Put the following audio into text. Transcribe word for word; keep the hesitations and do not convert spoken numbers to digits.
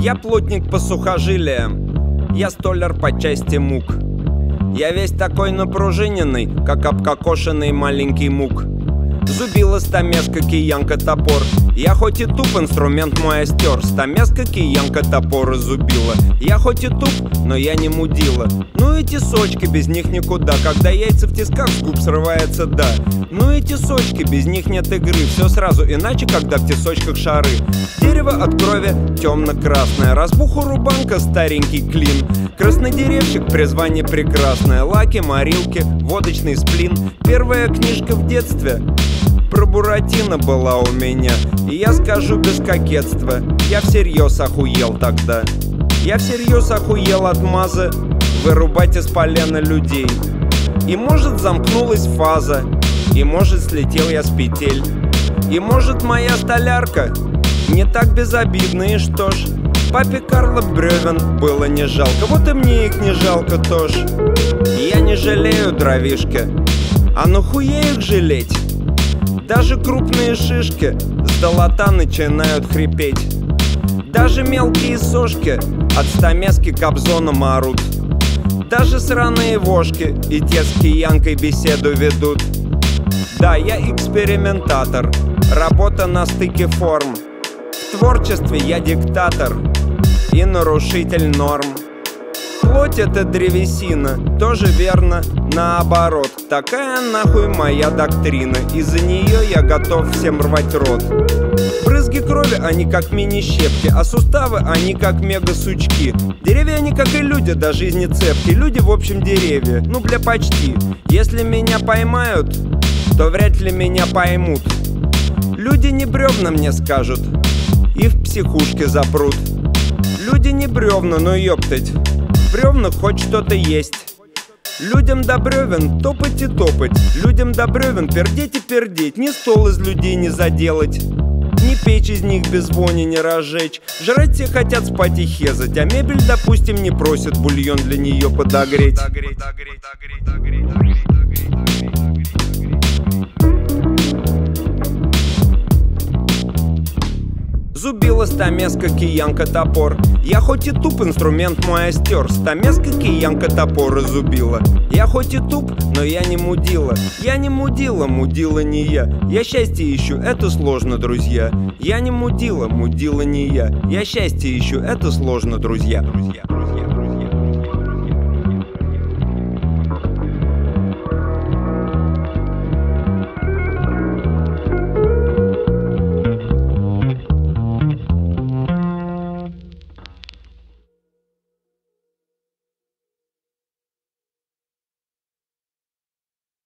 Я плотник по сухожилиям, я столяр по части мук. Я весь такой напружиненный, как обкокошенный маленький мук. Зубила, стамеска, киянка, топор. Я хоть и туп, инструмент мой остер. Стамеска, киянка, топор и зубила. Я хоть и туп, но я не мудила. Ну эти сочки, без них никуда. Когда яйца в тисках, с губ срывается да. Ну эти сочки, без них нет игры. Все сразу иначе, когда в тесочках шары. Дерево от крови темно-красное. Разбуху рубанка, старенький клин. Краснодеревщик, призвание прекрасное. Лаки, морилки, водочный сплин. Первая книжка в детстве про Буратино была у меня. И я скажу без кокетства, я всерьез охуел тогда. Я всерьез охуел от мазы вырубать из полена людей. И может замкнулась фаза, и может слетел я с петель. И может моя столярка не так безобидна, и что ж, папе Карла бревен было не жалко. Вот и мне их не жалко тоже. Я не жалею дровишки, а нахуя их жалеть? Даже крупные шишки с долота начинают хрипеть. Даже мелкие сошки от стамески кобзоном орут. Даже сраные вошки и те с киянкой беседу ведут. Да, я экспериментатор, работа на стыке форм. В творчестве я диктатор и нарушитель норм. Плоть — это древесина, тоже верно, наоборот. Такая нахуй моя доктрина, из-за нее я готов всем рвать рот. Брызги крови, они как мини-щепки, а суставы, они как мега-сучки. Деревья, они как и люди, до жизни цепки. Люди, в общем, деревья, ну бля, почти. Если меня поймают, то вряд ли меня поймут. Люди не бревна мне скажут и в психушке запрут. Люди не бревна, но ёптать, в бревнах хоть что-то есть. Людям до бревен топать и топать, людям до бревен пердеть и пердеть. Ни стол из людей не заделать, ни печь из них без вони не разжечь. Жрать все хотят, спать и хезать, а мебель, допустим, не просит бульон для нее подогреть. Зубила, стамеска, киянка, топор. Я хоть и туп, инструмент мой остер. Стамеска, киянка, топор и зубила. Я хоть и туп, но я не мудила. Я не мудила, мудила не я. Я счастье ищу, это сложно, друзья. Я не мудила, мудила не я. Я счастье ищу, это сложно, друзья. Друзья.